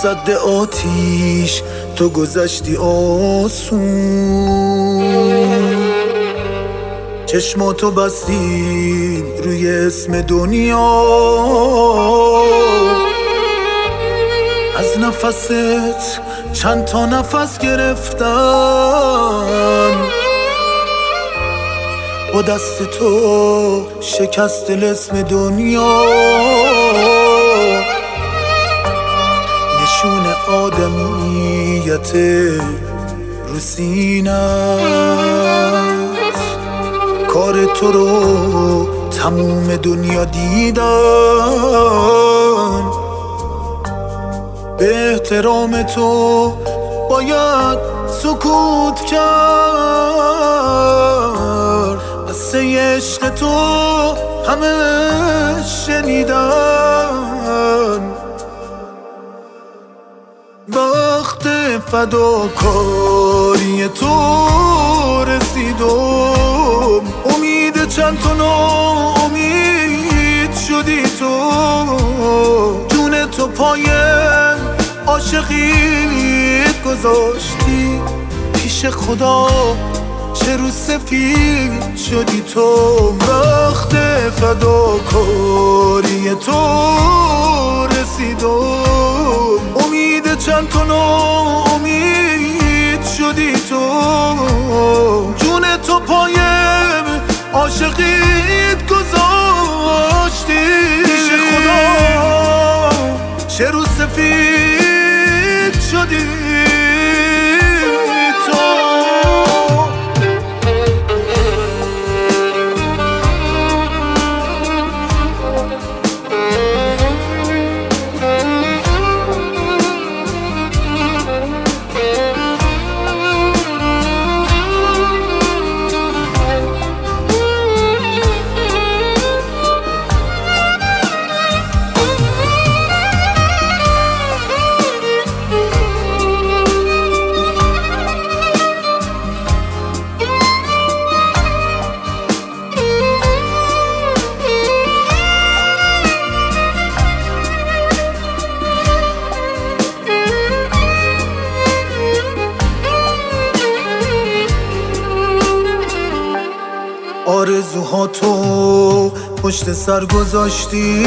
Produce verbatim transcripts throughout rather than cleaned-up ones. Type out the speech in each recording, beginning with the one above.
صد آتیش تو گذشتی آسون، چشماتو بستی روی اسم دنیا، از نفست چند تا نفس گرفتن، با دست تو شکست اسم دنیا، نشون آدمیت رو سینت، کار تو رو تموم دنیا دیدن، به احترام تو باید سکوت کرد، قصه عشق تو همه شنیدن، وقت فداکاری تو رسیدم، امید چند تا ناامید شدی تو، جون تو پای عاشقیت گذاشتی، پیش خدا چه رو سفید شدی تو، وقت فداکاری تو رسیدم، امید چند تا ناامید شدی تو، جون تو پای عاشقیت گذاشتی، پیش خدا چه رو سفید شدی تو. آرزوهاتو پشت سر گذاشتی،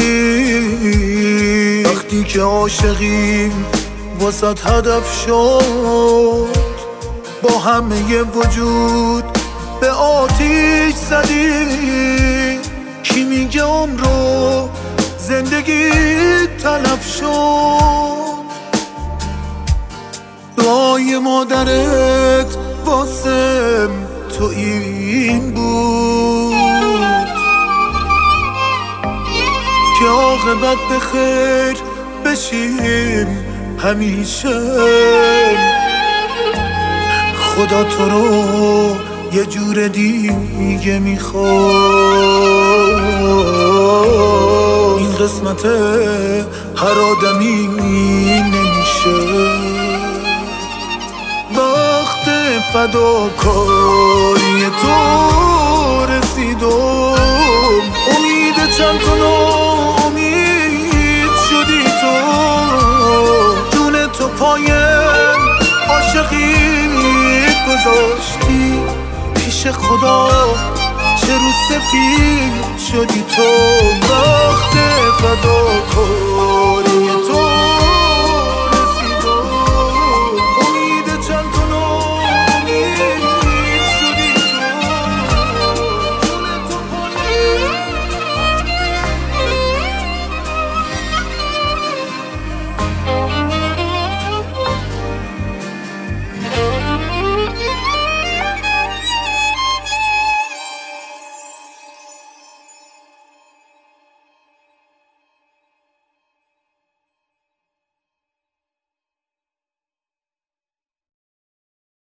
وقتی که عاشقیم واسط هدف شد، با همه وجود به آتیش زدی، کی میگه عمرو زندگی تلف شد، دعای مادرت واسم تو این بود که عاقبت به خیر بشیم همیشه، خدا تو رو یه جور دیگه میخواد، این قسمت هر آدمی نمیشه، وقت فداکاری تو رسیدم، امید چند تا ناامید شدی تو، جون تو پای عاشقیت گذاشتی، پیش خدا چه رو سفید شدی تو، وقت فداکاری